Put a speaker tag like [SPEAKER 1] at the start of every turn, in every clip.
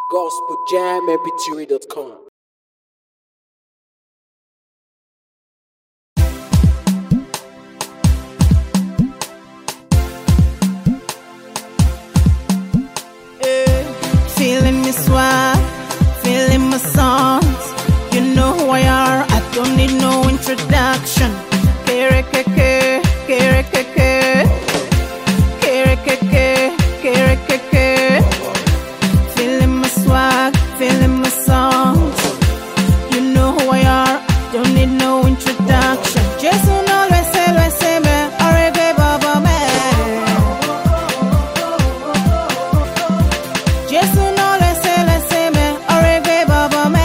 [SPEAKER 1] gospeljammpg.com.
[SPEAKER 2] Feeling me swag, feeling my songs. You know who I are, I don't need no introduction. Kerekeke, kerekeke, kerekeke, kerekeke. Feeling my swag, feeling my songs. You know who I are, I don't need no introduction. Just know, let's say me, already baba me. Just know, let's say me, already baba me.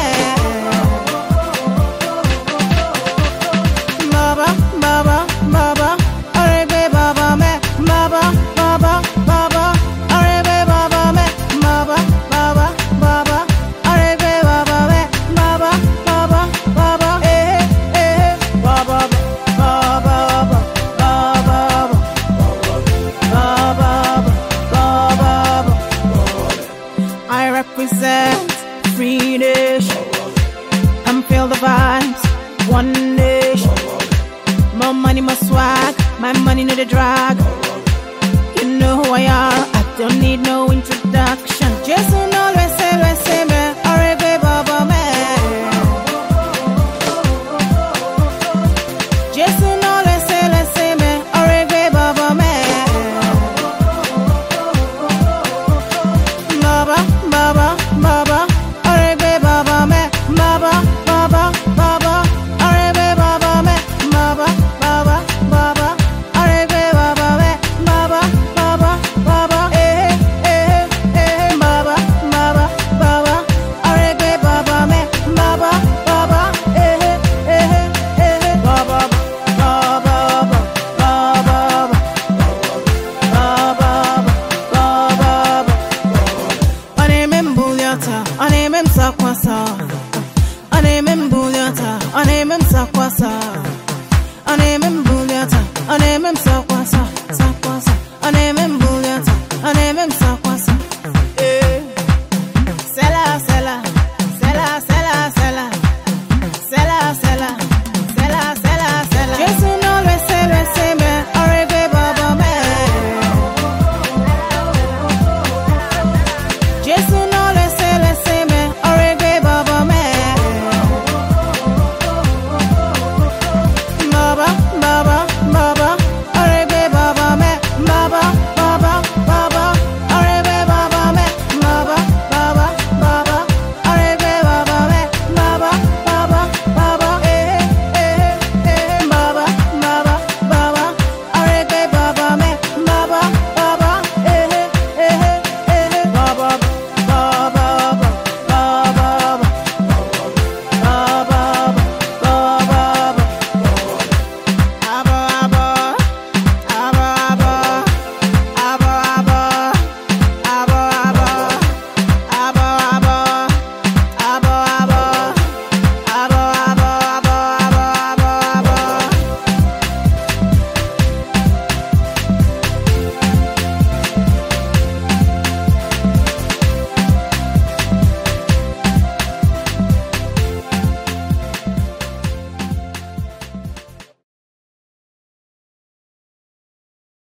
[SPEAKER 2] Baba, baba, baba, already baba me. Baba, baba, baba, already baba me. Baba, baba, baba, already baba me. Baba, baba, baba, baba, baba, baba. I represent free nation. I'm feel the vibes, one nation. More money, more swag. My money no the drag. You know who I are. I don't need no introduction. Just know, let's say me, already baba me. Just know, let's say me, already baba me. Baba, baba, baba, already baba me. Baba, baba, baba, already baba me. Baba, baba, baba, already baba me. Baba, baba, baba, baba, baba, baba, already baba me. Baba, baba, baba, baba. Anemem bulyata, anemem sakwasa. Anemem bulyata, anemem sakwasa. Anemem bulyata, anemem